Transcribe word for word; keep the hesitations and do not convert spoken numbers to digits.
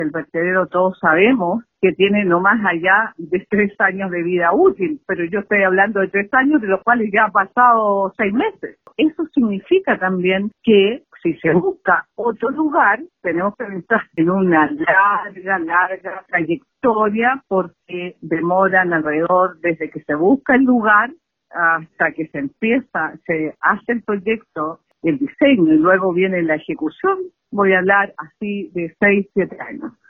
El vertedero todos sabemos que tiene no más allá de tres años de vida útil, pero yo estoy hablando de tres años de los cuales ya han pasado seis meses. Eso significa también que si se busca otro lugar, tenemos que entrar en una larga, larga trayectoria porque demoran alrededor desde que se busca el lugar hasta que se empieza, se hace el proyecto, el diseño y luego viene la ejecución. Voy a hablar así de seis, siete años.